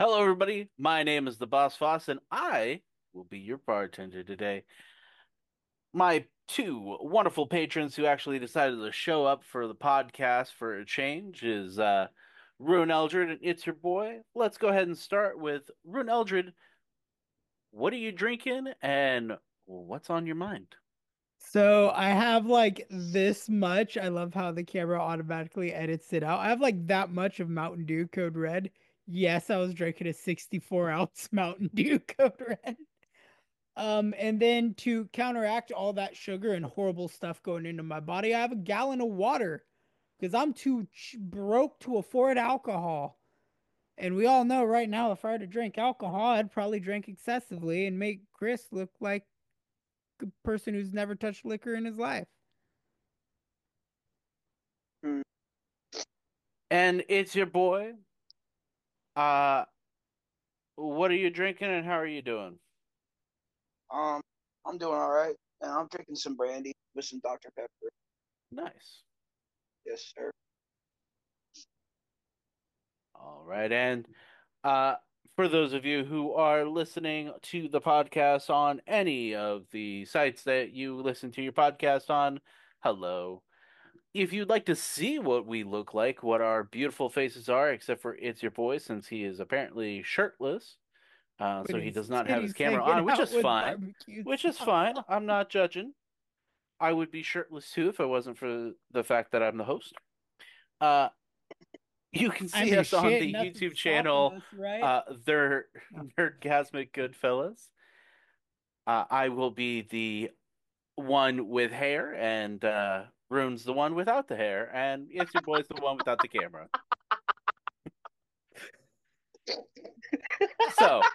Hello, everybody. My name is the Boss Foss, and I will be your bartender today. My two wonderful patrons who actually decided to show up for the podcast for a change is Rune Eldred and It's Your Boy. Let's go ahead and start with Rune Eldred. What are you drinking, and what's on your mind? So I have like this much. I love how the camera automatically edits it out. I have like that much of Mountain Dew Code Red. Yes, I was drinking a 64-ounce Mountain Dew Code Red. And then to counteract all that sugar and horrible stuff going into my body, I have a gallon of water because I'm too broke to afford alcohol. And we all know right now, if I were to drink alcohol, I'd probably drink excessively and make Chris look like a person who's never touched liquor in his life. Hmm. And it's your boy. Uh, what are you drinking, and how are you doing? Um, I'm doing all right, and I'm drinking some brandy with some Dr. Pepper. Nice. Yes, sir. All right, and Uh, for those of you who are listening to the podcast on any of the sites that you listen to your podcast on, hello. If you'd like to see what we look like, what our beautiful faces are, except for It's Your Boy, since he is apparently shirtless, With so he his does not have his titties camera hanging on, which out is with fine. barbecue Which is sauce fine. on. I'm not judging. I would be shirtless too if it wasn't for the fact that I'm the host. Uh, you can I see mean, us on shit, the YouTube nothing's stopping channel, us, right? They're No. Nerdgasmic Goodfellas. I will be the one with hair, and Rune's the one without the hair, and It's Your Boy's the one without the camera. So,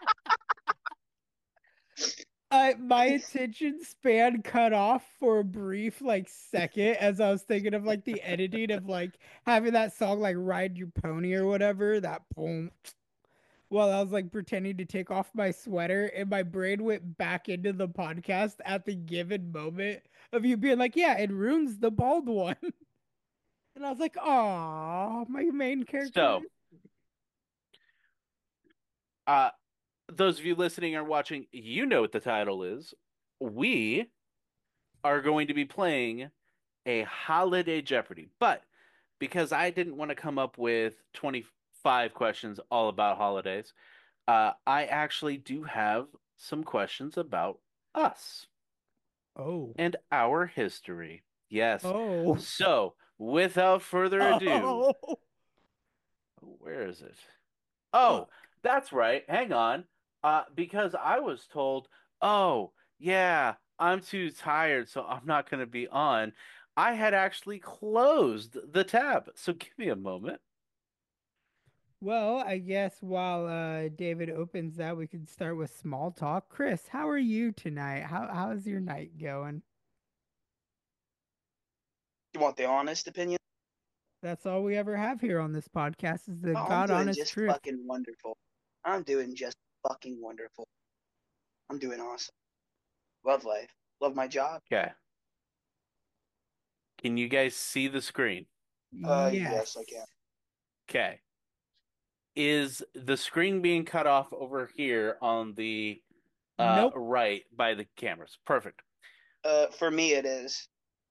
My attention span cut off for a brief like second as I was thinking of like the editing of like having that song like Ride Your Pony or whatever, that boom. While I was like pretending to take off my sweater, and my brain went back into the podcast at the given moment of you being like, yeah, it ruins the bald one. And I was like, "Aw, my main character." so uh, those of you listening or watching, you know what the title is. We are going to be playing a holiday Jeopardy, but because I didn't want to come up with 25 questions all about holidays, I actually do have some questions about us Oh, and our history. Yes. oh, So, without further ado, oh, where is it? Oh, fuck. that's right. Hang on. Because I was told, oh, yeah, I'm too tired, so I'm not going to be on. I had actually closed the tab. So give me a moment. Well, I guess while David opens that, we could start with small talk. Chris, how are you tonight? How's your night going? You want the honest opinion? That's all we ever have here on this podcast is the Oh, I'm God doing honest just truth. fucking wonderful. I'm doing just fucking wonderful. I'm doing awesome. Love life. Love my job. Okay. Can you guys see the screen? Yes, I can. Yes. Okay. Is the screen being cut off over here on the Nope. right by the cameras? Perfect. For me it is.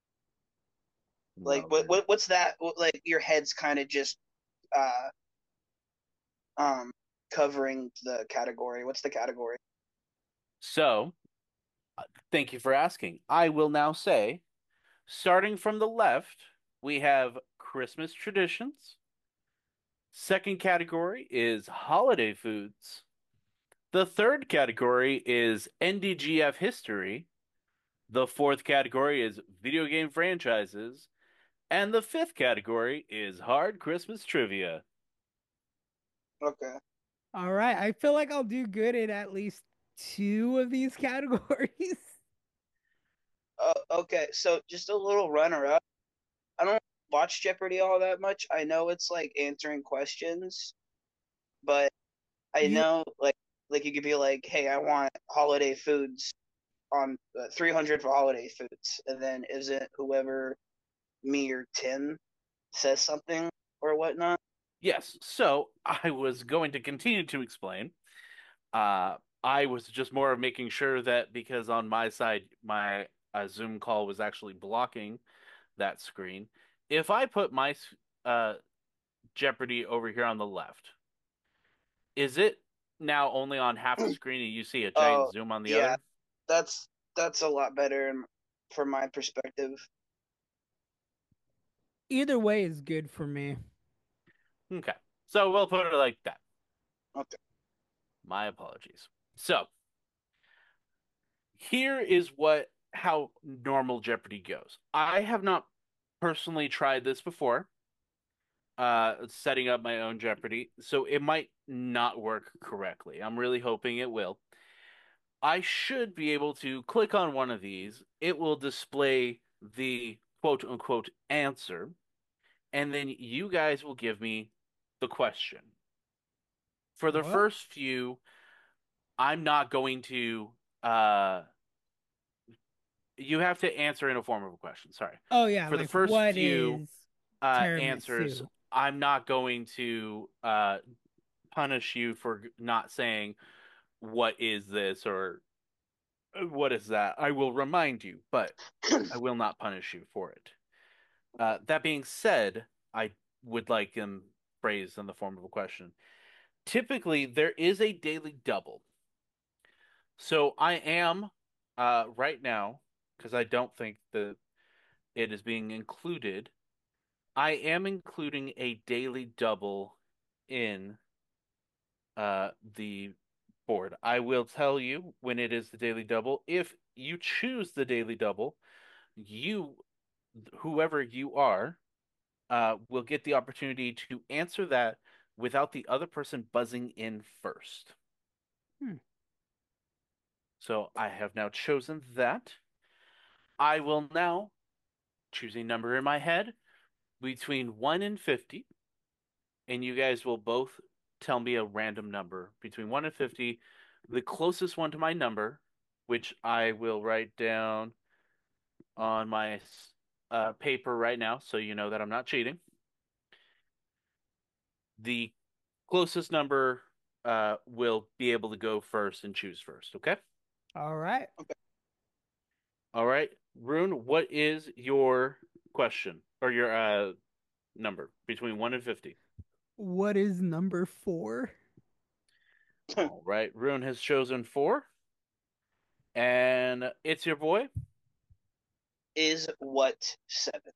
Like, Well what, then. what, what's that? Like, your head's kind of just, uh, um, covering the category. What's the category? So, thank you for asking. I will now say, starting from the left, we have Christmas traditions. Second category is holiday foods. The third category is NDGF history. The fourth category is video game franchises. And the fifth category is hard Christmas trivia. Okay. All right. I feel like I'll do good in at least two of these categories. Okay, so just a little runner up. I don't watch Jeopardy all that much. I know it's like answering questions, but I You know like you could be like, "Hey, I want holiday foods on 300 for holiday foods," and then isn't whoever me or Tim says something or whatnot? Yes, so I was going to continue to explain. I was just more of making sure that because on my side, my Zoom call was actually blocking that screen. If I put my uh, Jeopardy over here on the left, is it now only on half the screen and you see a giant Oh, zoom on the yeah, other? that's a lot better from my perspective. Either way is good for me. Okay, so we'll put it like that. Okay. My apologies. So here is what how normal Jeopardy goes. I have not personally tried this before, setting up my own Jeopardy, so it might not work correctly. I'm really hoping it will. I should be able to click on one of these. It will display the quote unquote answer, and then you guys will give me the question. For the What? first few, I'm not going to uh you have to answer in a form of a question. Sorry. Oh yeah, For the like first what few is answers, tiramisu? I'm not going to punish you for not saying what is this or what is that. I will remind you, but I will not punish you for it. That being said, I would like them phrased in the form of a question. Typically, there is a daily double. So I am right now, because I don't think that it is being included, I am including a daily double in the board. I will tell you when it is the daily double. If you choose the daily double, you, whoever you are, will get the opportunity to answer that without the other person buzzing in first. Hmm. So I have now chosen that. I will now choose a number in my head between 1 and 50, and you guys will both tell me a random number between 1 and 50, the closest one to my number, which I will write down on my paper right now so you know that I'm not cheating. The closest number will be able to go first and choose first, okay? All right. Okay. All right. Rune, what is your question or your number between 1 and 50? What is number 4? All right. Rune has chosen 4. And it's your boy. Is what 7?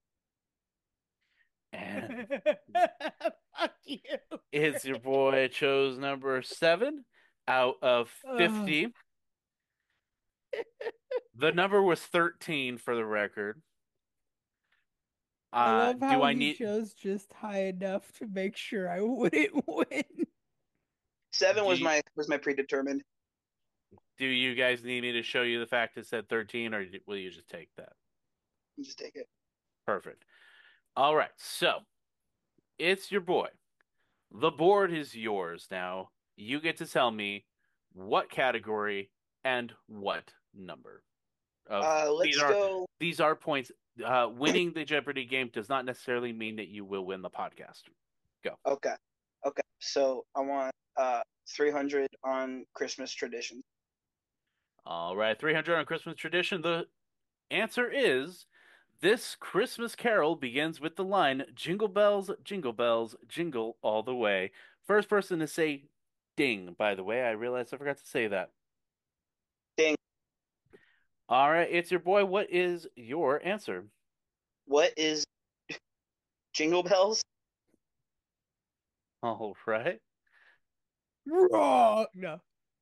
And Fuck you. it's your boy chose number 7 out of Ugh. 50. The number was 13 for the record. I love Do how I he need chose just high enough to make sure I wouldn't win. 7 do was you, my predetermined. do you guys need me to show you the fact it said 13 or will you just take that? Just take it. Perfect. All right. So, it's your boy. The board is yours now. You get to tell me what category and what number of Let's go. these are points. Winning the Jeopardy game does not necessarily mean that you will win the podcast. Go. Okay. Okay. So I want 300 on Christmas tradition. All right, 300 on Christmas tradition. The answer is this Christmas carol begins with the line jingle bells, jingle all the way. First person to say ding, by the way. I realized I forgot to say that. Ding. All right, it's your boy. What is your answer? What is Jingle Bells? All right. Wrong. No.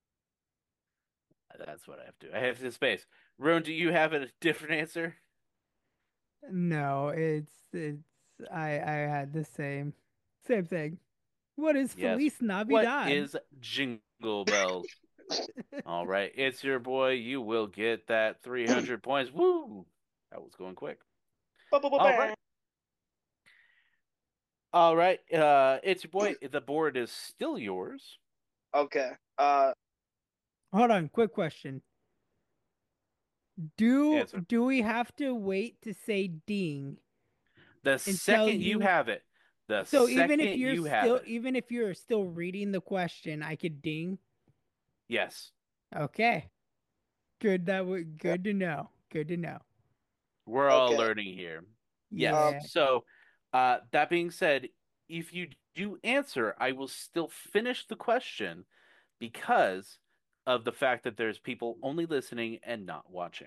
That's what I have to. I have to space. Roan, do you have a different answer? No, it's I had the same thing. What is Yes. Feliz What Navidad? is Jingle Bells? All right, it's your boy. You will get that 300 points. Woo! That was going quick. All right. All right. It's your boy. The board is still yours. Okay. Hold on, quick question. Do Answer. do we have to wait to say ding The until second you you have it, The So even if second you're you have still it. even if you're still reading the question, I could ding. Yes. Okay. Good that would good to know. Good to know. We're all Okay. learning here. Yes. Um, Yeah. So, that being said, if you do answer, I will still finish the question because of the fact that there's people only listening and not watching.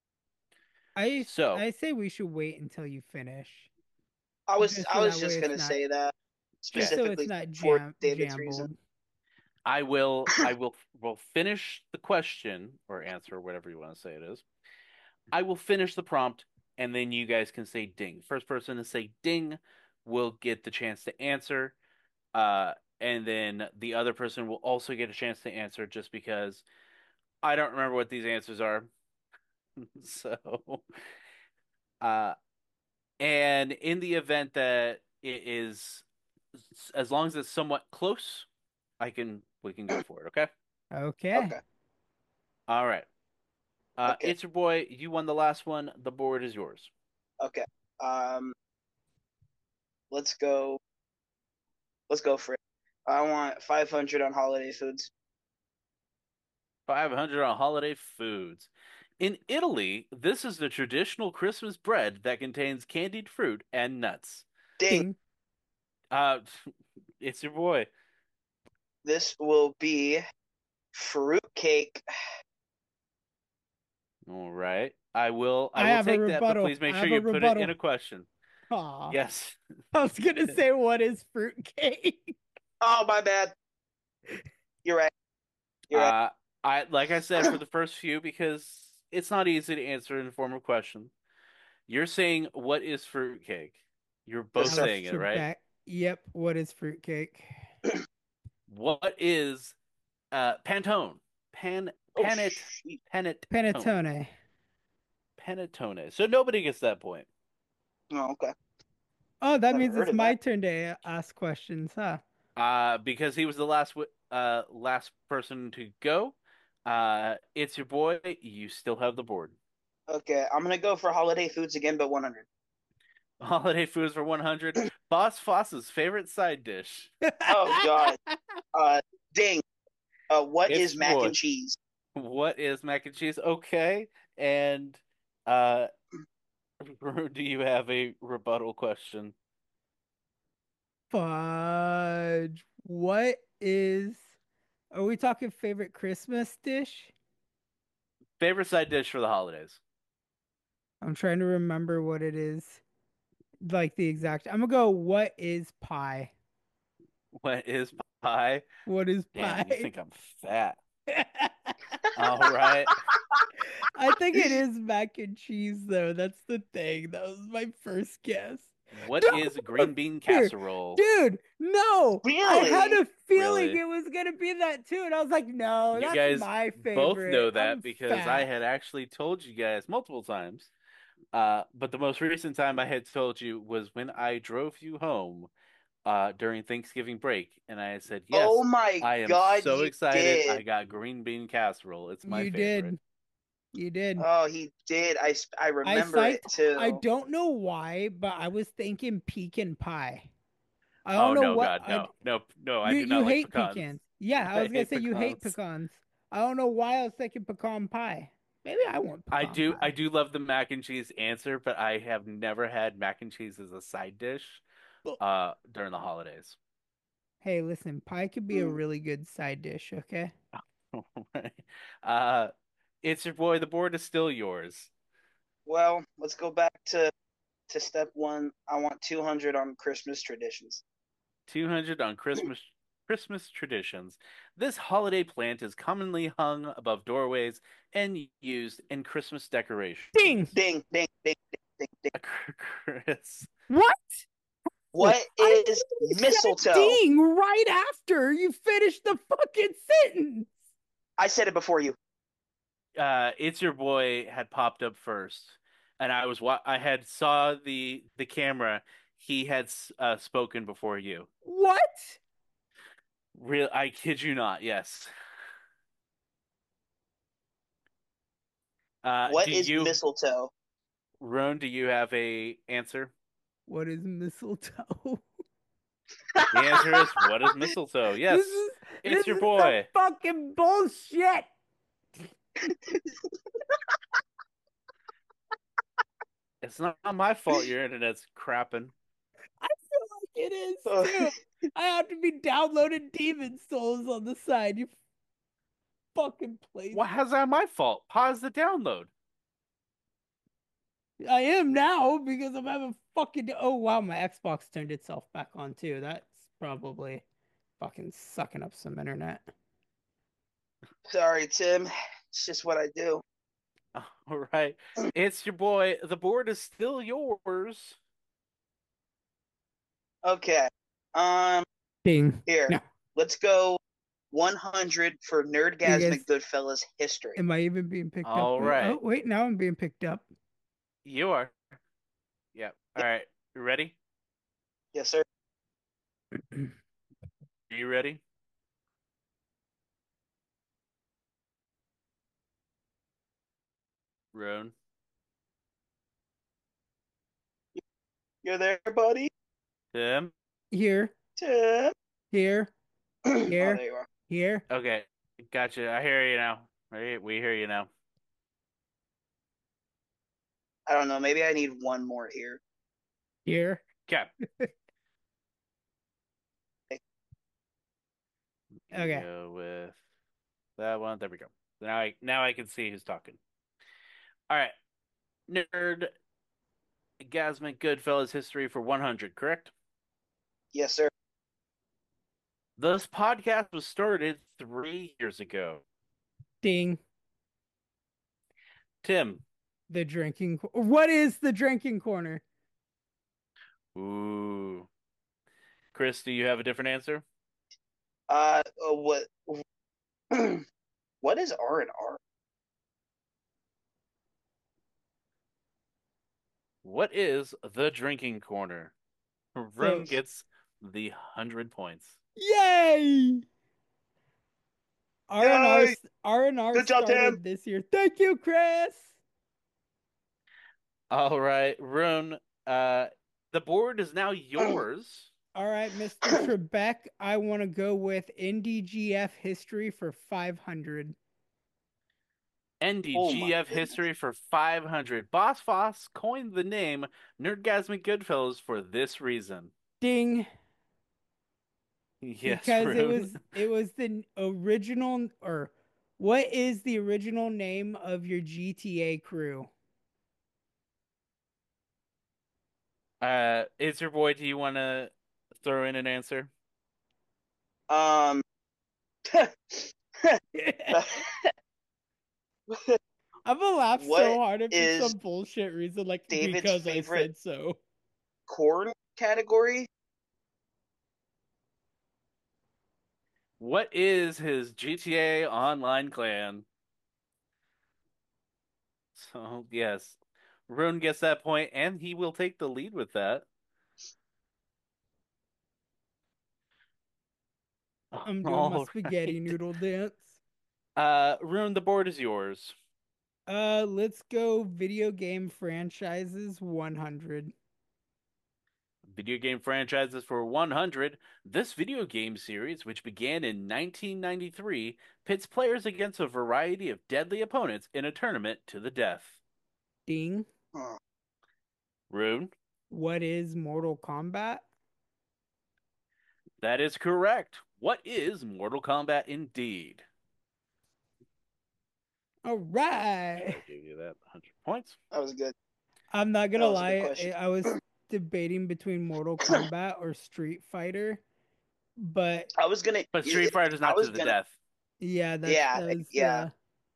So, I say we should wait until you finish. I was Just so I was that way just it's gonna not say that just so it's specifically not for David's reason. jambled. I will finish the question or answer, whatever you want to say it is. I will finish the prompt and then you guys can say ding. First person to say ding will get the chance to answer. And then the other person will also get a chance to answer just because I don't remember what these answers are. So, uh, and in the event that it is, as long as it's somewhat close, we can go for it. Okay. Okay. Okay. All right. Okay. It's your boy. You won the last one. The board is yours. Okay. Um, let's go. Let's go for it. I want 500 on holiday foods. 500 on holiday foods. In Italy, this is the traditional Christmas bread that contains candied fruit and nuts. Ding. Ding. Uh, it's your boy. This will be fruitcake. All right. I I will have a take that, but rebuttal. please make I sure have a you put it in rebuttal. a question. Aw. Yes. I was gonna say what is fruitcake? Oh, my bad. You're right. You're right. Uh, like I said for the first few because it's not easy to answer in the form of question. You're saying what is fruitcake? You're The both I stuff. saying it, should right? back. Yep, what is fruitcake? What is Pantone? Oh, Panet Panettone. Panettone. Panettone. So nobody gets that point. oh, okay. Oh, that Never means heard it's of my that. turn to ask questions, huh? Because he was the last person to go. It's your boy. You still have the board. Okay, I'm gonna go for holiday foods again, but 100. Holiday foods for 100. Boss Foss's favorite side dish. Oh God. Uh, ding. What It's is your mac boy. and cheese? What is mac and cheese? Okay. And uh do you have a rebuttal question? Fudge. What is Are we talking favorite Christmas dish? Favorite side dish for the holidays. I'm trying to remember what it is. Like the exact. I'm gonna go, what is pie? What is pie? What is Damn, you pie? think I'm fat. All right. I think it is mac and cheese though. That's the thing. That was my first guess. What is No, green bean dude, casserole? dude, no. I had Really? a feeling Really? it was gonna be that too, and I was like, no, You that's guys my both favorite. know that I'm because I fat. had actually told you guys multiple times. But the most recent time I had told you was when I drove you home during Thanksgiving break, and I had said, Oh "Yes, my I am God, so you excited. I did. got green bean casserole. It's my You favorite." did. You did. Oh, he did. I I remember it psyched. I too. don't know why, but I was thinking pecan pie. I don't Oh know no, what God, I. no, no, no! I do You not like hate pecans. pecans. Yeah, I I was gonna hate say you hate pecans. pecans. I don't know why I was thinking pecan pie. Maybe I want pecan I pie. do love the mac and cheese answer, but I have never had mac and cheese as a side dish Well, during the holidays. hey, listen, pie could be a Hmm. really good side dish, okay? Right. Uh, it's your boy. The board is still yours. Well, let's go back to step one. I want 200 on Christmas traditions. 200 on Christmas traditions. This holiday plant is commonly hung above doorways and used in Christmas Ding! decorations. Ding, ding, ding, ding, ding, ding. Chris, What? What I is literally said mistletoe? ding right after you finished the fucking sentence. I said it before you. it's your boy had popped up first, and I had saw the camera. He had spoken before you. What? Real, I kid you not. Yes. Do What is you, mistletoe? Roan? Do you have a answer? What is mistletoe? The answer is what is mistletoe? This Yes, is it's this your is some boy. fucking bullshit. It's not my fault your internet's crapping. I feel like it is too. I have to be downloading Demon Souls on the side. You fucking place. Why how's that my fault? Pause the download. I am now because I'm having fucking. Oh wow, my Xbox turned itself back on too. That's probably fucking sucking up some internet. Sorry, Tim. It's just what I do. All right. It's your boy. The board is still yours. Okay. Ding. Here. No. Let's go 100 for You guys, Nerdgasmic Goodfellas history. am I even being picked up? All right. Oh wait, now I'm being picked up. You are. Yep. All right. You ready? Yes, sir. Are you ready? Roan. You're there, buddy? Tim. Here, Tim? here, Oh, here, there you are. here, Okay. Gotcha. I hear you now. We hear you now. I don't know. Maybe I need one more here. here. Okay. Okay. Go with that one. There we go. Now I can see who's talking. All right. Nerd Gasmic Goodfellas history for 100, correct? Yes, sir. This podcast was started 3 years ago. Ding. Tim. What is the drinking corner? Ooh. Chris, do you have a different answer? What? What is R&R? What is the drinking corner? Rune gets the 100 points. Yay! R&R Yay! R&R Good job, Tim. started this year. Thank you, Chris. All right, Rune, the board is now yours. All right, Mr. Trebek, I want to go with NDGF history for 500. Oh my NDGF goodness. history for 500. Boss Foss coined the name Nerdgasmic Goodfellas for this reason. Ding. Yes, Because Rune. it was the original, or what is the original name of your GTA crew? It's your boy. Do you want to throw in an answer? Um. I'm gonna laugh What so hard if for is some bullshit reason, like David's because I favorite said so. corn category? What is his GTA Online clan? So, yes, Rune gets that point, and he will take the lead with that. I'm doing my All spaghetti right. noodle dance. Rune, the board is yours. Let's go video game franchises 100. Video game franchises for 100. This video game series, which began in 1993, pits players against a variety of deadly opponents in a tournament to the death. Ding. Oh, Rune, What is Mortal Kombat? that is correct. What is Mortal Kombat indeed? All right. I'll give you that 100 points. that was good. I'm not That gonna was a good lie, question. I was debating between Mortal Kombat or Street Fighter, but I was gonna. But Street Fighter's I not to was the gonna. death. yeah, Yeah, that was yeah.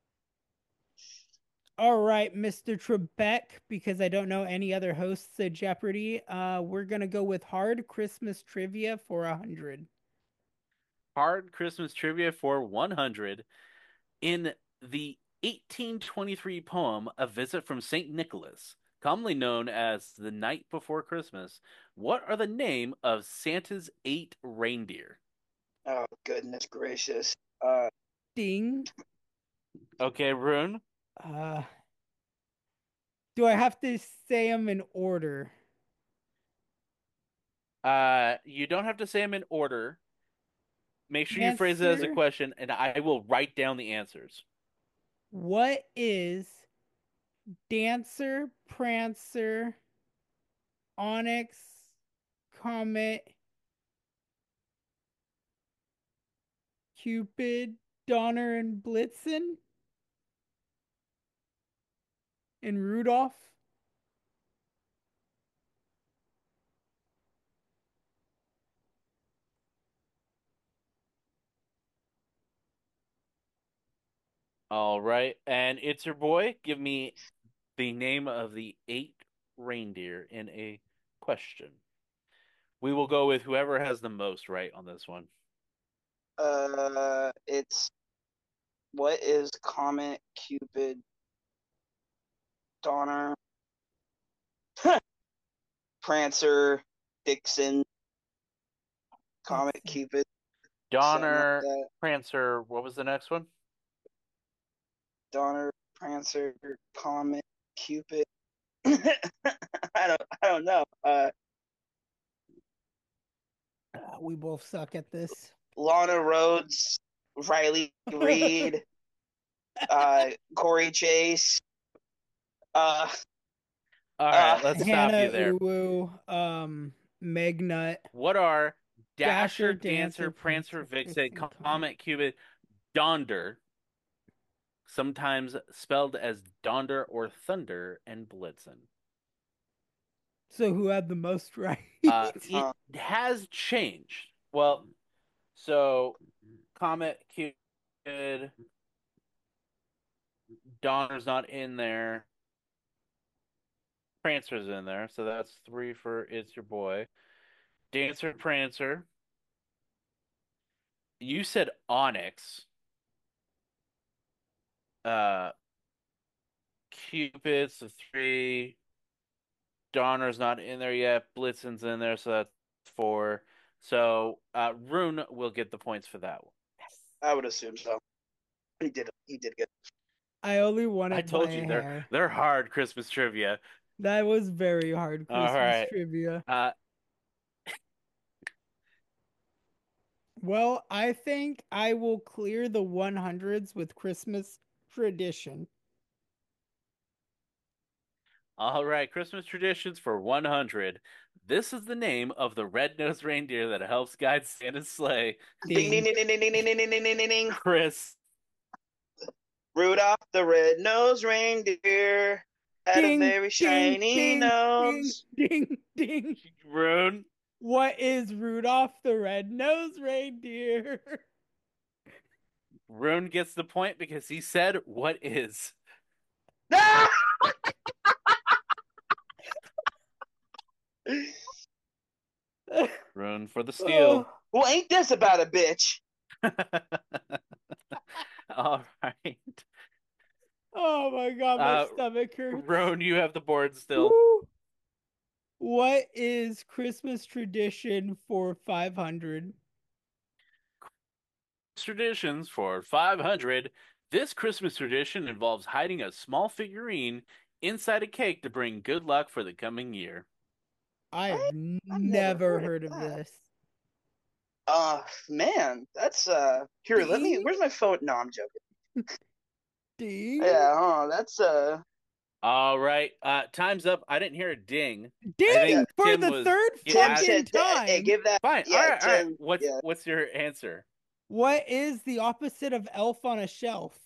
All right, Mr. Trebek, because I don't know any other hosts at Jeopardy, we're gonna go with hard Christmas trivia for 100. Hard Christmas trivia for 100. In the 1823 poem, A Visit from St. Nicholas, commonly known as The Night Before Christmas, what are the name of Santa's 8 reindeer? Oh goodness gracious. Ding. Okay, Rune. Uh, do I have to say them in order? You don't have to say them in order. Make sure you phrase it as a Answer. question, and I will write down the answers. What is Dancer, Prancer, Onyx, Comet, Cupid, Donner, and Blitzen, and Rudolph? All right, and it's your boy. Give me the name of the eight reindeer in a question. We will go with whoever has the most right on this one. It's what is Comet, Cupid, Donner, Prancer, Dixon, Comet, Dixon. Cupid, something like Donner, that. Prancer, what was the next one? Donner, Prancer, Comet, Cupid. I don't know. We both suck at this. Lana Rhodes, Riley Reed, Corey Chase, uh, All uh, right, let's stop Hannah you there. Uwu, Megnut, What are Dasher, Dasher, Dancer, Dancer, Prancer, Prancer, Vixen, Vixen, Comet. Comet, Cupid, Donder, sometimes spelled as Donder or Thunder, and Blitzen? So who had the most right? It has changed. Well, so Comet, Cupid, Donner's not in there. Prancer's in there, so that's three for It's Your Boy. Dancer, Prancer. You said Onyx. Uh, Cupid's the three. Donner's not in there yet. Blitzen's in there, so that's four. So Rune will get the points for that one. I would assume so. He did. He did good. I only won I it by told a you hair. they're hard Christmas trivia. That was very hard All Christmas right. trivia. Uh, Well, I think I will clear the 100s with Christmas tradition. all right. Christmas traditions for 100. This is the name of the red-nosed reindeer that helps guide Santa's sleigh. Ding ding Ding. ding ding ding ding ding ding ding ding ding ding. Chris, Rudolph the red-nosed reindeer had a Ding, very ding, shiny ding, ding, nose. ding, ding. Rune, What is Rudolph the Red-Nosed Reindeer? Rune gets the point because he said what is. Ah! Rune for the steal. Oh, Well, ain't this about a bitch? All right. oh my God, my Uh, stomach hurts. Roan, you have the board still. Woo. What is Christmas tradition for 500? Traditions for 500. This Christmas tradition involves hiding a small figurine inside a cake to bring good luck for the coming year. I have I I've never never heard of heard of that. this. Man, that's here, let me Ding, where's my phone? No, I'm joking. ding, Yeah, that's All right. Time's up. I didn't hear a ding. I yeah, ding think for Tim the was third Tim at fucking said hey, time. give that fine. All yeah, right, all right. Tim, What's yeah. what's your answer? What is the opposite of elf on a shelf?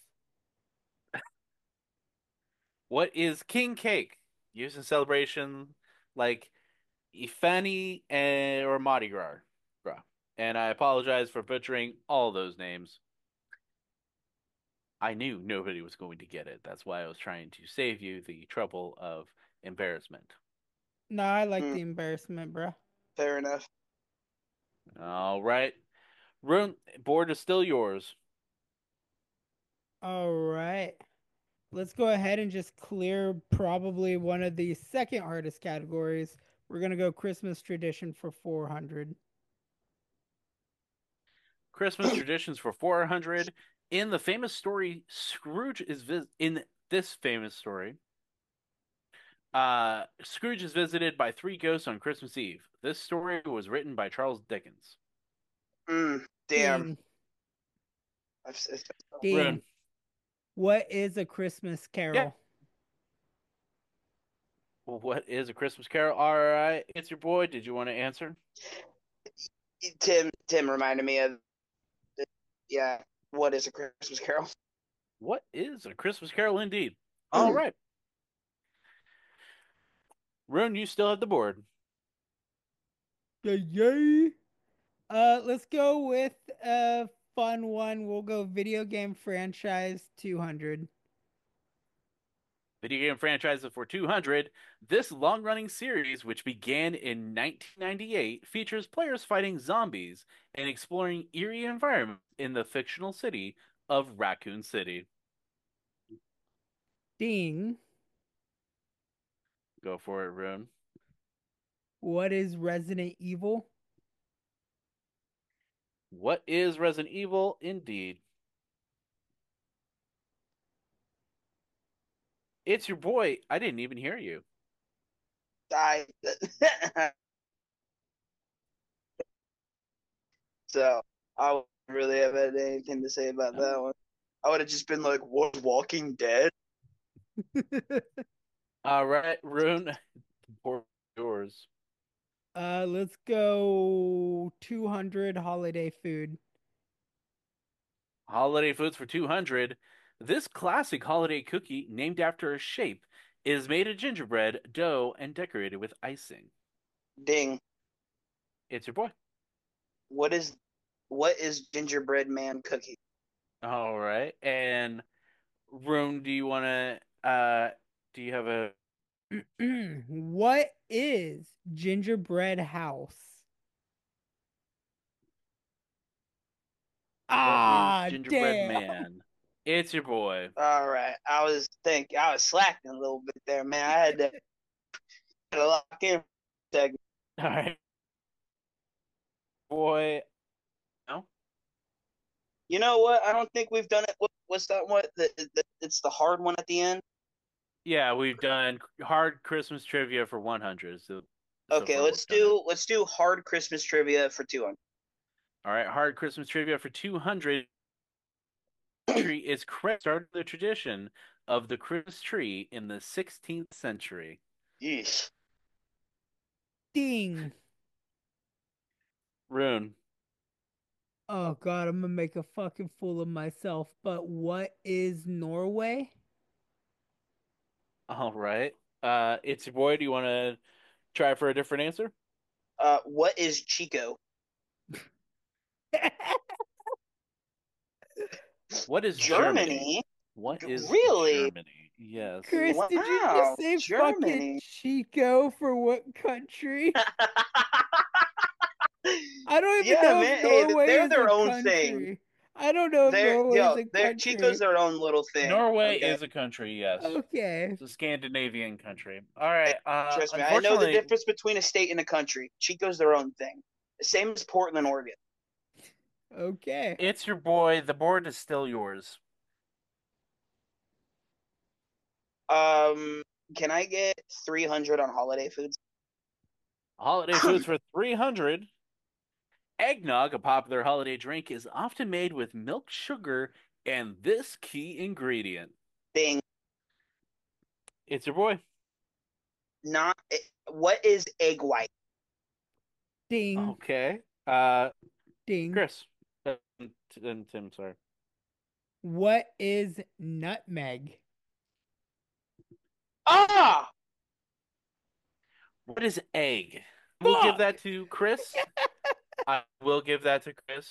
What is king cake? Used in celebration like Ifani or Mardi Gras. And I apologize for butchering all those names. I knew nobody was going to get it. That's why I was trying to save you the trouble of embarrassment. Nah, I like Hmm, the embarrassment, bruh. fair enough. All right. Room board is still yours. All right. Let's go ahead and just clear probably one of the second hardest categories. We're gonna go Christmas tradition for 400. Christmas traditions for 400. In the famous story, Scrooge is in this famous story. Scrooge is visited by three ghosts on Christmas Eve. This story was written by Charles Dickens. Damn. Ding. I've- Ding. Rune. What is A Christmas Yeah. Carol? What is A Christmas Carol? All right. It's your boy. Did you want to answer? Tim reminded me of yeah. What is A Christmas Carol? What is A Christmas Carol indeed? All right. Rune, you still have the board. Yay, yay. Let's go with a fun one. We'll go video game franchise 200. Video game franchises for 200. This long running series, which began in 1998, features players fighting zombies and exploring eerie environments in the fictional city of Raccoon City. Ding. Go for it, Rune. What is Resident Evil? What is Resident Evil indeed? It's your boy. I didn't even hear you. I so I wouldn't really have had anything to say about that one. I would have just been like, "Was Walking Dead?" All right, Rune. The board is yours. Let's go 200 holiday food. Holiday foods for 200. This classic holiday cookie, named after a shape, is made of gingerbread, dough, and decorated with icing. Ding. It's your boy. What is gingerbread man cookie? All right. And Rune, do you have a What is gingerbread house? what is Ah, gingerbread damn. man? It's your boy. All right, I was slacking a little bit there, man. I had to lock in. Segment. All right. Boy. No? You know what? I don't think we've done it. What's that one? It's the hard one at the end. Yeah, we've done hard Christmas trivia for 100. So Okay, far we've done it. let's do hard Christmas trivia for 200. All right, hard Christmas trivia for 200. Tree is correct. Started the tradition of the Christmas tree in the 16th century. Yeesh. Ding. Rune. Oh god, I'm gonna make a fucking fool of myself. But what is Norway? All right. It's your boy. Do you want to try for a different answer? What is Chico? What is Germany? Germany? What is Really? Germany? Yes. Chris, did you Wow, just say fucking Germany. Chico for what country? I don't even Yeah, know man. if Hey, Norway they're is their a own thing. country. I don't know if Norway is a They're country. Chico's their own little thing. Norway Okay? is a country, yes. Okay. It's a Scandinavian country. All right. Trust me, I know the Unfortunately, difference between a state and a country. Chico's their own thing. The same as Portland, Oregon. Okay. it's your boy. The board is still yours. Can I get 300 on holiday foods? Holiday foods for 300. Eggnog, a popular holiday drink, is often made with milk, sugar, and this key ingredient. Ding. It's your boy. Not what is egg white? Ding. Okay. Ding. Chris. And Tim, sorry. What is nutmeg? Ah! What is egg? We'll give Fuck! that to Chris. I will give that to Chris.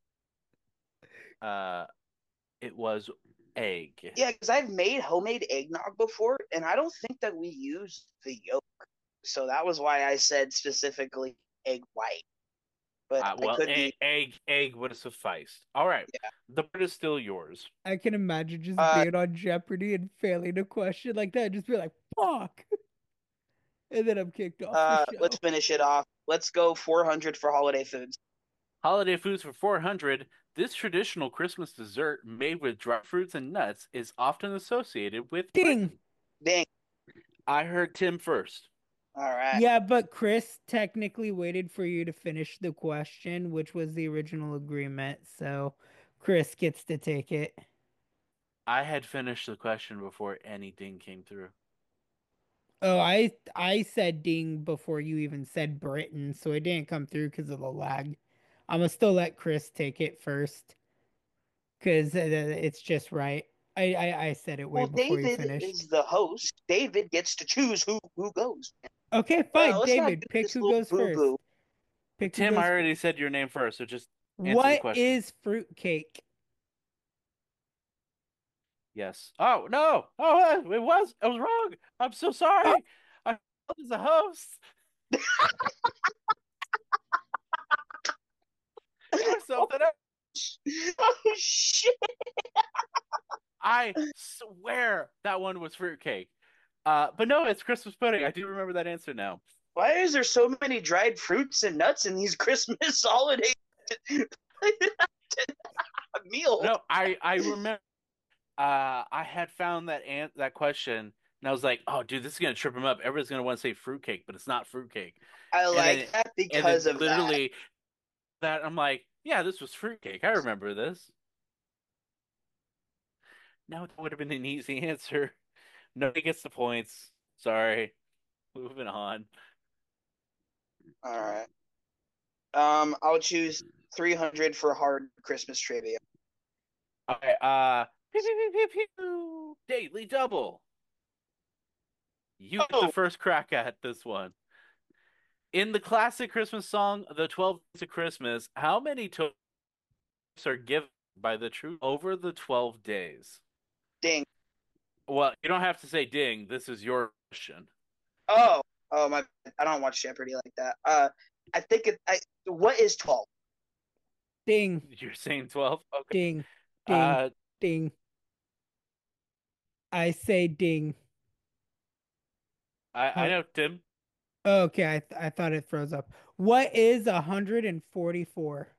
It was egg. Yeah, because I've made homemade eggnog before, and I don't think that we use the yolk. So that was why I said specifically egg white. But I Well, could be. egg would have sufficed. All right. Yeah. The board is still yours. I can imagine just Uh, being on Jeopardy and failing a question like that, just be like, fuck. And then I'm kicked off the show. Let's finish it off. Let's go 400 for holiday foods. Holiday foods for 400. This traditional Christmas dessert made with dry fruits and nuts is often associated with Ding. Dang. I heard Tim first. All right. Yeah, but Chris technically waited for you to finish the question, which was the original agreement. So Chris gets to take it. I had finished the question before anything came through. Oh, I said ding before you even said Britain, so it didn't come through because of the lag. I'm gonna still let Chris take it first because it's just right. I said it way Well, before you David finished. is the host. David gets to choose who goes. Okay, fine. Let's not do David, pick this who little goes boo first. boo. Pick who Tim, I goes first. already said your name first, so just answer the What question. is fruitcake? Yes. Oh no! Oh, I was wrong. I'm so Oh, sorry. I was a host. It was something else. Oh shit! I swear that one was fruitcake. But no, it's Christmas pudding. I do remember that answer now. Why is there so many dried fruits and nuts in these Christmas holiday meals? No, I remember. I had found that question, and I was like, "Oh, dude, this is gonna trip him up. Everyone's gonna want to say fruitcake, but it's not fruitcake." I And like then, that and then because of that. literally that I'm like, "Yeah, this was fruitcake. I remember this." No, that would have been an easy answer. Nobody gets the points. Sorry. Moving on. All right. I'll choose 300 for hard Christmas trivia. Okay. Pew, pew, pew, pew, pew. Daily double. You get the Oh, first crack at this one. In the classic Christmas song, "The 12 Days of Christmas," how many toasts are given by the true over the 12 days? ding. Well, you don't have to say ding. This is your question. Oh, my. I don't watch Jeopardy like that. I think it. What is 12? ding, You're saying 12? Okay. ding, ding, Uh, ding. I say ding. I How? know, Tim. Okay, I thought it froze up. What is 144?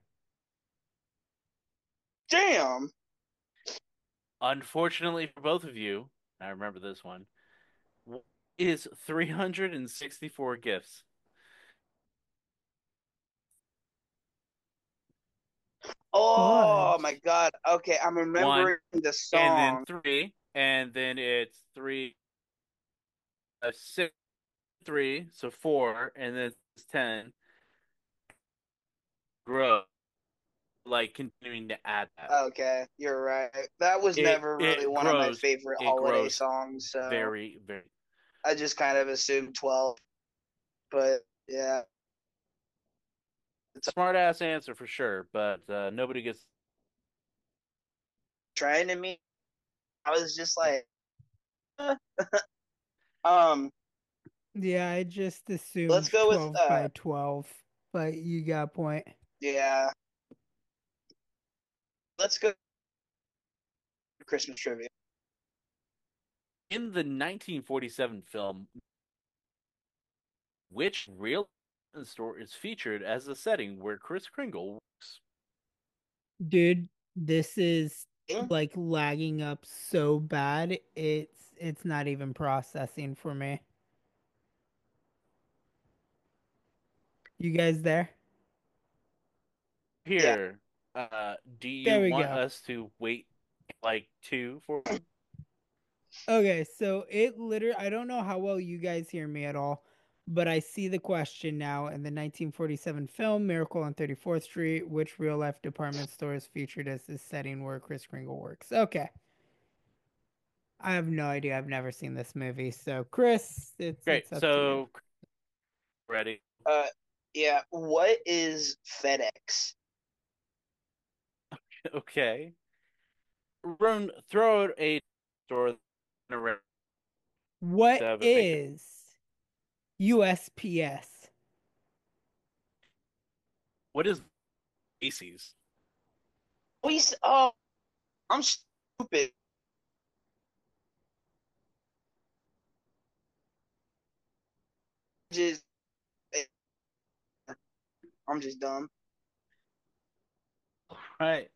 Damn. Unfortunately for both of you, I remember this one, is 364 gifts. Oh my Fudge. god. Okay, I'm One, remembering the and then song. three, and then it's three, six, three, so four, and then it's 10. Grow, like continuing to add that. Okay, you're right. That was never really It one of my grows. favorite It holiday grows songs, so very, very. I just kind of assumed 12. But yeah, it's Smart ass answer for sure, but nobody gets. trying to me. I was just like, eh. um, Yeah, I just let's assumed go with 12 by 12, but you got a point. yeah, let's go Christmas trivia. In the 1947 film, which real store is featured as the setting where Kris Kringle works? Dude, this is like lagging up so bad. It's not even processing for me. You guys there? Yeah. Here, do you There we want go. us to wait like two for you? Okay, so it literally, I don't know how well you guys hear me at all, but I see the question now. In the 1947 film Miracle on 34th Street, which real life department store is featured as the setting where Kris Kringle works? Okay. I have no idea. I've never seen this movie. So, Chris, it's Great. up to you. So, ready? Uh, yeah. What is FedEx? Okay. Run, throw out a store around What 7. is USPS? What is Macy's? Oh, I'm stupid. Just, I'm just dumb. Right.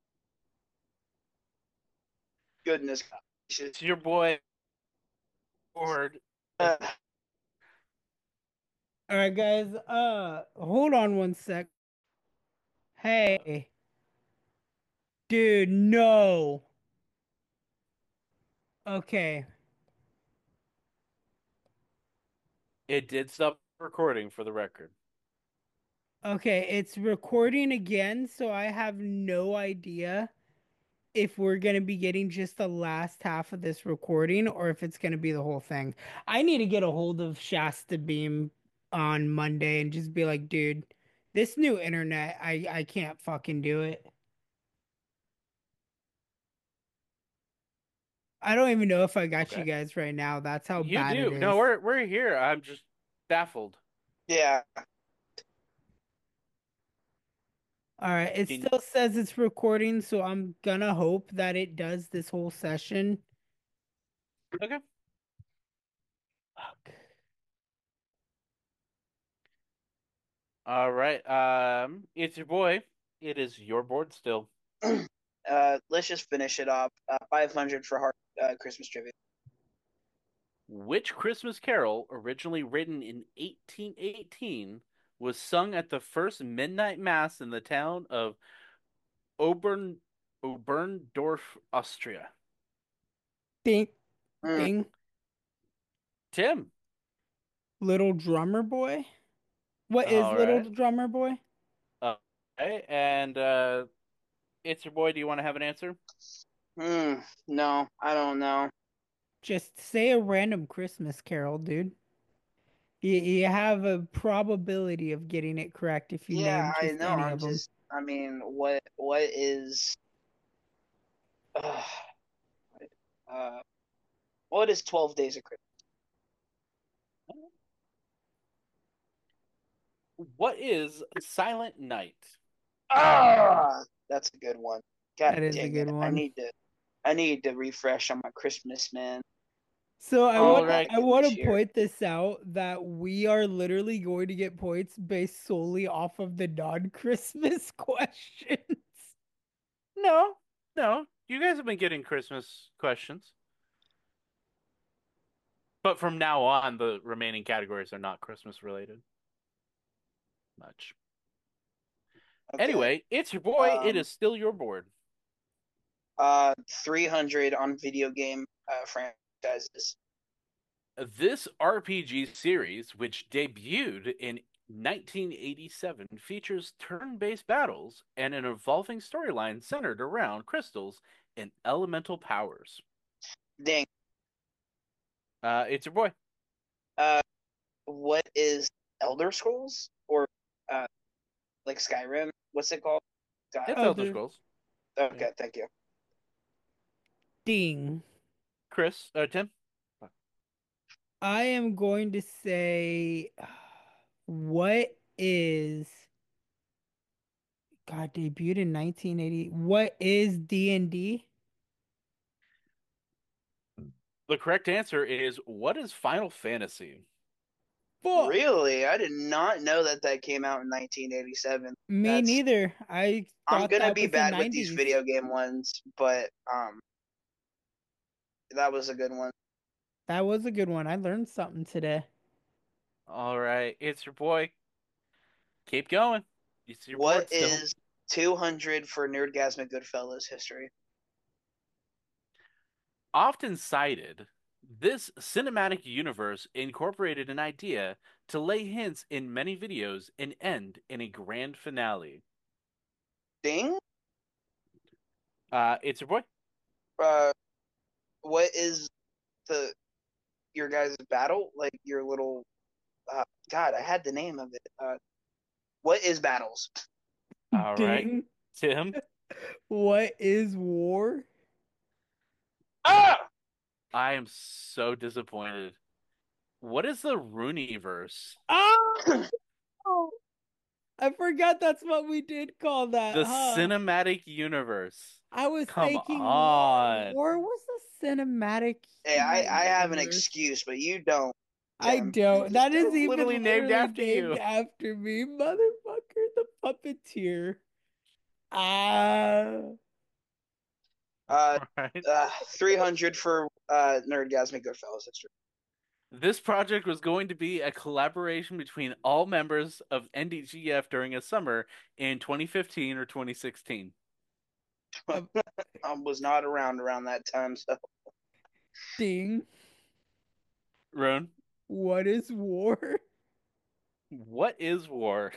Goodness gracious. It's your boy board. Uh, All right, guys. Hold on one sec. Hey, dude, no. Okay. It did stop recording for the record. Okay, it's recording again, so I have no idea if we're gonna be getting just the last half of this recording or if it's gonna be the whole thing. I need to get a hold of Shasta Beam on Monday and just be like, dude, this new internet, I can't fucking do it. I don't even know if I got you Okay. guys right now. That's how You bad it do. No, is. we're here. I'm just baffled. yeah. All right, it Can still says it's recording, so I'm gonna hope that it does this whole session. okay. Fuck. All right. It's your boy. It is your board still. Let's just finish it off. 500 for Heart Christmas trivia. Which Christmas carol, originally written in 1818, was sung at the first midnight mass in the town of Oberndorf, Austria? Ding, Mm, ding. Tim. Little Drummer Boy? What is All Little right. Drummer Boy? Okay. And it's your boy. Do you want to have an answer? no, I don't know. Just say a random Christmas carol, dude. You have a probability of getting it correct if you Yeah, name I just know. any of them. I mean, what is, uh, uh, what is 12 Days of Christmas? What is Silent Night? Ah, that's a good one. God That is a dang good it. one. I need to refresh on my Christmas, man. So All Oh my right. I want goodness, to here. point this out that we are literally going to get points based solely off of the non-Christmas questions. No, no. You guys have been getting Christmas questions. But from now on, the remaining categories are not Christmas related. Much. Okay. Anyway, it's your boy. It Um, is still your board. 300 on video game franchises. This RPG series, which debuted in 1987, features turn-based battles and an evolving storyline centered around crystals and elemental powers. Dang. It's your boy. Uh, what is Elder Scrolls or uh like Skyrim? What's it called? It's Elder Other Scrolls. Yeah. Okay, thank you. ding. Tim. I am going to say, what is God debuted in 1980? What is D&D? The correct answer is what is Final Fantasy? Fuck. Really? I did not know that came out in 1987. Me That's neither. I I'm thought gonna that be was the bad with these 90s. video game ones, but that was a good one. That was a good one. I learned something today. All right, it's your boy. Keep going. It's your What board still. is 200 for Nerdgasmic Goodfellas history? Often cited, this cinematic universe incorporated an idea to lay hints in many videos and end in a grand finale. Ding? It's your boy. Uh, what is the your guys' battle? Like your little God, I had the name of it. What is battles? All right, Ding. Tim. What is war? Ah! I am so disappointed. What is the Rooneyverse? Oh, I forgot that's what we did call that, The huh? cinematic universe. I was Come thinking war. on. War was a cinematic Hey, I have an universe. excuse, but you don't, I Tim. You don't. just That is don't. even Literally named literally after named you. after me, motherfucker, the puppeteer. Ah, Uh, Right. 300 for Nerdgasmic Goodfellas history. This project was going to be a collaboration between all members of NDGF during a summer in 2015 or 2016. Um, I was not around that time, so Ding. Roan, What is war? what is war?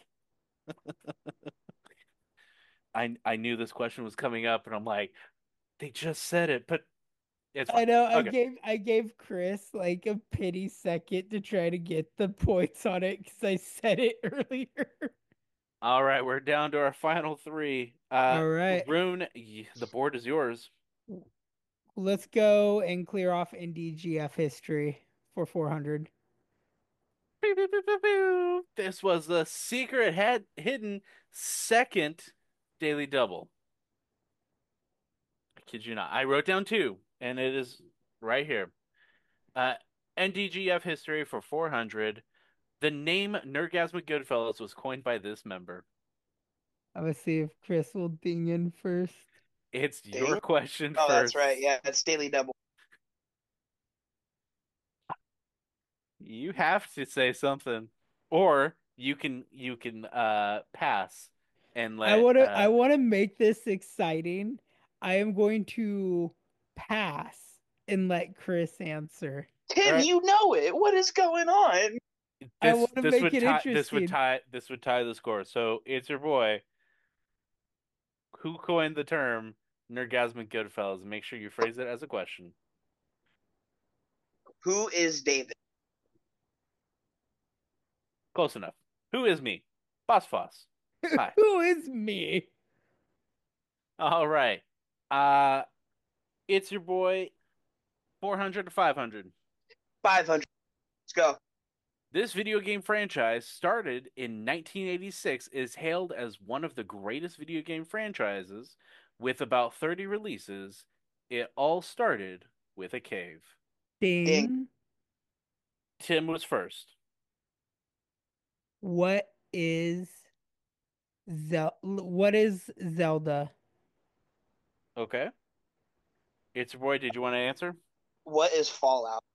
I knew this question was coming up, and I'm like, they just said it, but it's I fine. know Okay. I gave Chris like a pity second to try to get the points on it because I said it earlier. All right, we're down to our final three. All right. Rune, the board is yours. Let's go and clear off NDGF history for 400. Pew, pew, pew, pew, pew. This was the secret head hidden second daily double. I kid you not. I wrote down two, and it is right here. Uh, NDGF history for 400. The name Nerdgasmic Goodfellas was coined by this member. I'm gonna see if Chris will ding in first. It's your dang. question Oh, that's first. right. Yeah, it's Daily Double. You have to say something, or you can pass and let I wanna make this exciting. I am going to pass and let Chris answer. all Tim, right. you know it. What is going on? I This want to this make would it tie this would interesting. tie this would tie the score. So it's your boy who coined the term Nerdgasmic Goodfellas. Make sure you phrase it as a question. Who is David? Close enough. Who is me? Boss Foss. Hi. Who is me? All right. It's your boy 400 to 500. 500. Let's go. This video game franchise started in 1986 is hailed as one of the greatest video game franchises with about 30 releases. It all started with a cave. Ding. Ding. Tim was first. What is what is Zelda? Okay. It's your boy. Did you want to answer? What is Fallout?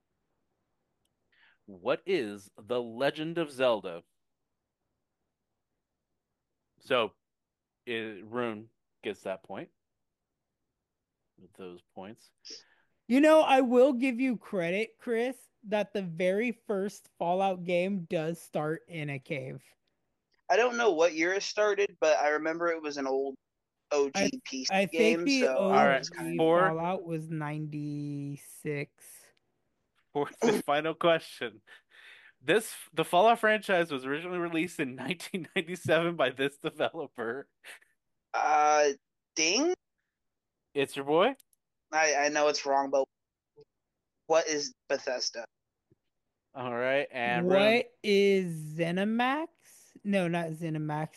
What is The Legend of Zelda? So, Rune gets that point with those points. You know, I will give you credit, Chris, that the very first Fallout game does start in a cave. I don't know what year it started, but I remember it was an old I OG PC I think game, the so All I right. was kind of OG For Fallout was 96. for the final question. The Fallout franchise was originally released in 1997 by this developer. uh ding. It's your boy. I know it's wrong, but what is Bethesda? All right, and Rune. What is ZeniMax? No, not ZeniMax.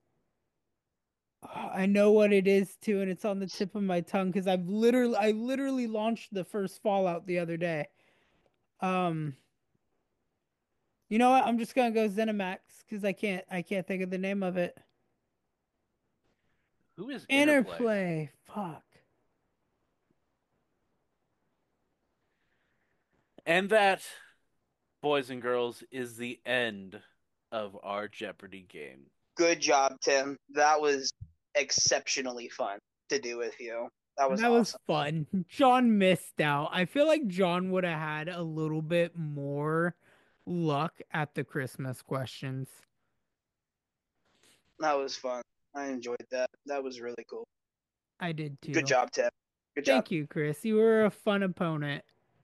Oh, I know what it is too, and it's on the tip of my tongue because I literally launched the first Fallout the other day. Um, you know what? I'm just gonna go ZeniMax because I can't think of the name of it. Who is Interplay? Interplay. Fuck. And that, boys and girls, is the end of our Jeopardy game. Good job, Tim. That was exceptionally fun to do with you. That was That was awesome. fun. John missed out. I feel like John would have had a little bit more luck at the Christmas questions. That was fun. I enjoyed that. That was really cool. I did Good too. job, Tim. Good job. Thank you, Chris. You were a fun opponent.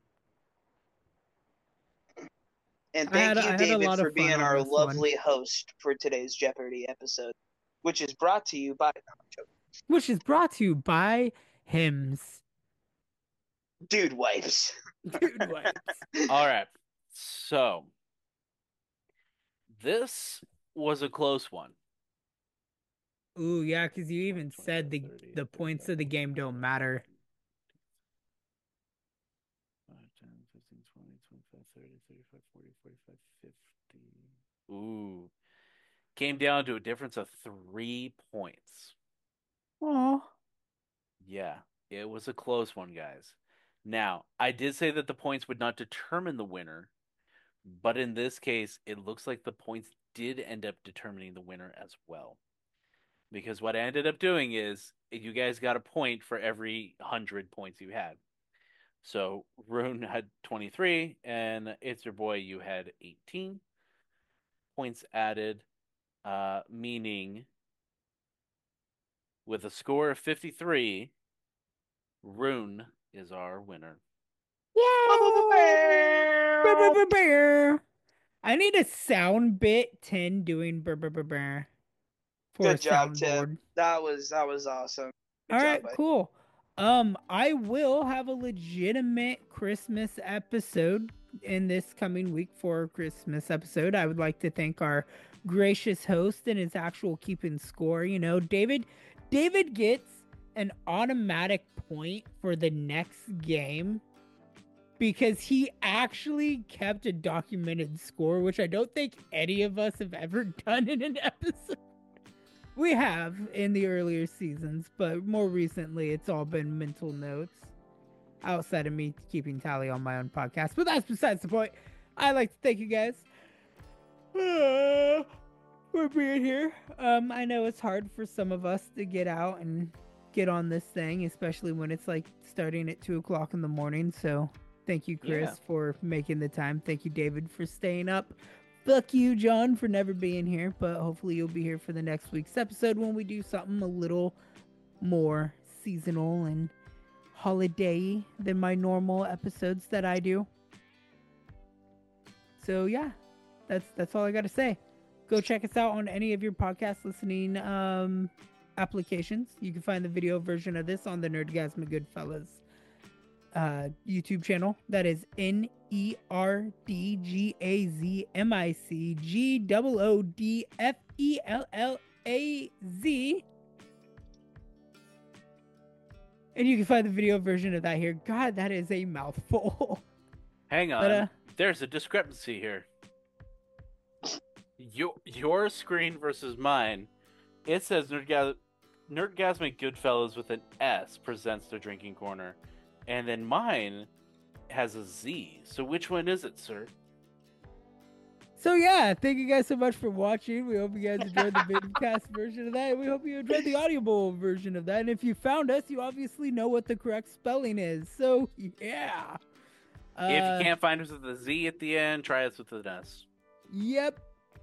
And thank you, I had a David, lot for of fun being on our this one, lovely host for today's Jeopardy episode, which is brought to you by which is brought to you by Hims. Dude Wipes. Dude wipes. All right. So, this was a close one. Ooh, yeah, because you even 20, said 25, 30, the points 35, of the 40, game don't matter. 5, 10, 15, 20, 25, 30, 35, 40, 45, 50. Ooh. Came down to a difference of 3 points. Oh, Yeah, it was a close one, guys. Now, I did say that the points would not determine the winner, but in this case, it looks like the points did end up determining the winner as well. Because what I ended up doing is you guys got a point for every 100 points you had. So Rune had 23, and It's Your Boy, you had 18 points added, meaning with a score of 53, Rune is our winner. Yay! I need a sound bit 10 doing for a Good job, Tim. soundboard. That was awesome. Good All job, right, buddy. cool. I will have a legitimate Christmas episode in this coming week for a Christmas episode. I would like to thank our gracious host and his actual keeping score. You know, David gets an automatic point for the next game because he actually kept a documented score, which I don't think any of us have ever done in an episode. We have in the earlier seasons, but more recently it's all been mental notes outside of me keeping tally on my own podcast. But that's besides the point. I'd like to thank you guys for being here. I know it's hard for some of us to get out and get on this thing, especially when it's like starting at 2 o'clock in the morning. So thank you, Chris, for making the time. Thank you, David, for staying up. Fuck you, John, for never being here, but hopefully you'll be here for the next week's episode when we do something a little more seasonal and holiday than my normal episodes that I do. So yeah, that's all I gotta say. Go check us out on any of your podcast listening applications. You can find the video version of this on the Nerdgasmic Goodfellas YouTube channel. That is NERDGAZMICGOODFELLAZ. And you can find the video version of that here. God, that is a mouthful. Hang on. But, there's a discrepancy here. Your screen versus mine, it says Nerdgasmic Goodfellas with an S presents the Drinking Corner. And then mine has a Z. So which one is it, sir? So yeah, thank you guys so much for watching. We hope you guys enjoyed the vidcast version of that. We hope you enjoyed the audible version of that. And if you found us, you obviously know what the correct spelling is. So yeah. If you can't find us with a Z at the end, try us with an S. Yep.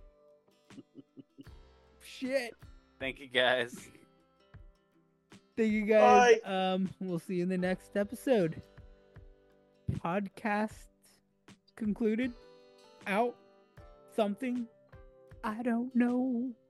Shit. Thank you guys. Thank you guys. Bye. We'll see you in the next episode. Podcast concluded. Out. Something. I don't know.